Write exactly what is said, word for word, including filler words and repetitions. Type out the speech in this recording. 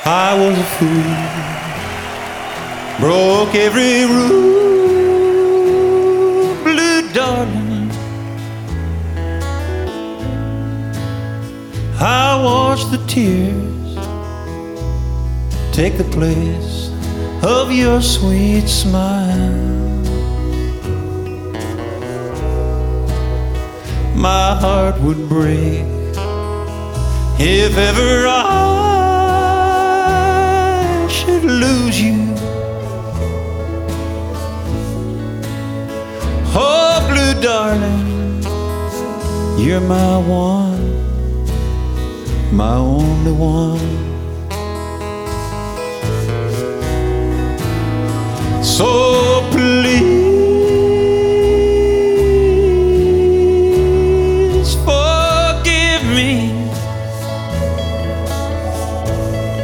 I was a fool, broke every rule, blue darling. I watched the tears take the place of your sweet smile. My heart would break if ever I should lose you. Oh, blue darling, you're my one, my only one.